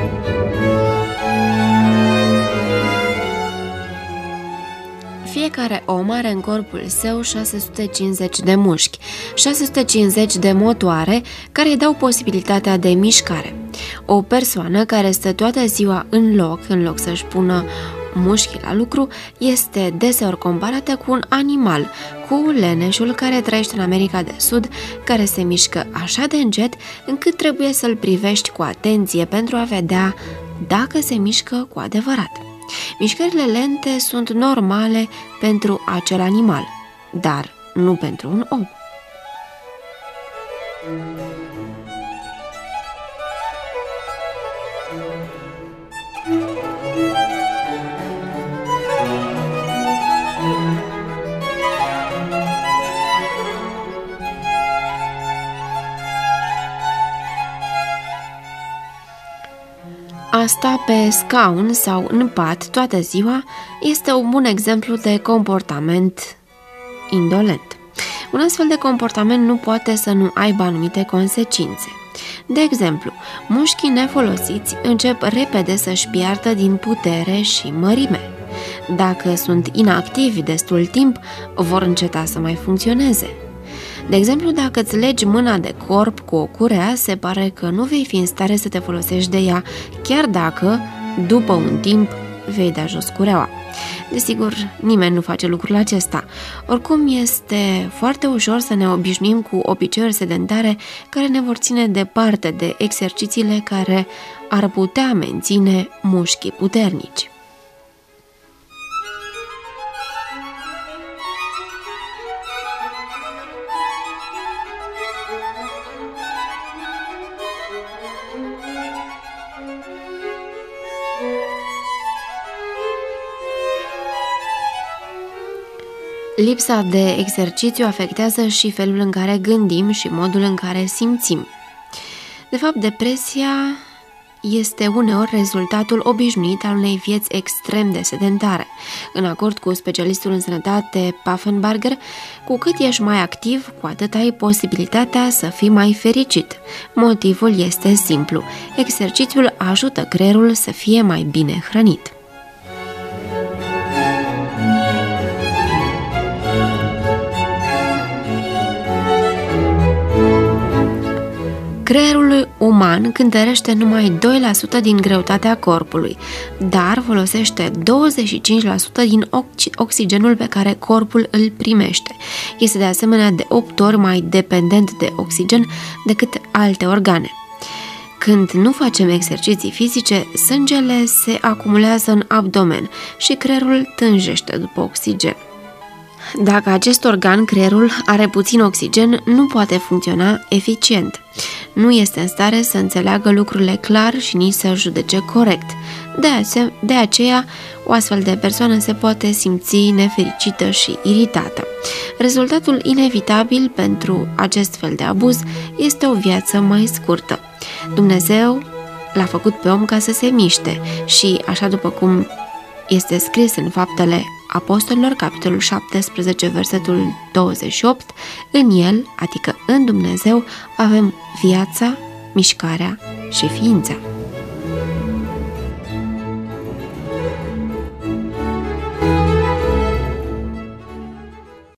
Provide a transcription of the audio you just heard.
Fiecare om are în corpul său 650 de mușchi, 650 de motoare care îi dau posibilitatea de mișcare. O persoană care stă toată ziua în loc să-și pună mușchii la lucru, este deseori comparată cu un animal, cu leneșul care trăiește în America de Sud, care se mișcă așa de încet încât trebuie să-l privești cu atenție pentru a vedea dacă se mișcă cu adevărat. Mișcările lente sunt normale pentru acel animal, dar nu pentru un om. A sta pe scaun sau în pat toată ziua este un bun exemplu de comportament indolent. Un astfel de comportament nu poate să nu aibă anumite consecințe. De exemplu, mușchii nefolosiți încep repede să-și piardă din putere și mărime. Dacă sunt inactivi destul timp, vor înceta să mai funcționeze. De exemplu, dacă îți legi mâna de corp cu o curea, se pare că nu vei fi în stare să te folosești de ea, chiar dacă, după un timp, vei da jos cureaua. Desigur, nimeni nu face lucrul acesta. Oricum, este foarte ușor să ne obișnuim cu obiceiuri sedentare care ne vor ține departe de exercițiile care ar putea menține mușchii puternici. Lipsa de exercițiu afectează și felul în care gândim și modul în care simțim. De fapt, depresia este uneori rezultatul obișnuit al unei vieți extrem de sedentare. În acord cu specialistul în sănătate Paffenbarger, cu cât ești mai activ, cu atât ai posibilitatea să fii mai fericit. Motivul este simplu. Exercițiul ajută creierul să fie mai bine hrănit. Creierul uman cântărește numai 2% din greutatea corpului, dar folosește 25% din oxigenul pe care corpul îl primește. Este de asemenea de 8 ori mai dependent de oxigen decât alte organe. Când nu facem exerciții fizice, sângele se acumulează în abdomen și creierul tânjește după oxigen. Dacă acest organ, creierul, are puțin oxigen, nu poate funcționa eficient. Nu este în stare să înțeleagă lucrurile clar și nici să judece corect. De aceea, o astfel de persoană se poate simți nefericită și iritată. Rezultatul inevitabil pentru acest fel de abuz este o viață mai scurtă. Dumnezeu l-a făcut pe om ca să se miște și, așa după cum este scris în Faptele Apostolilor, capitolul 17, versetul 28, în el, adică în Dumnezeu, avem viața, mișcarea și ființa.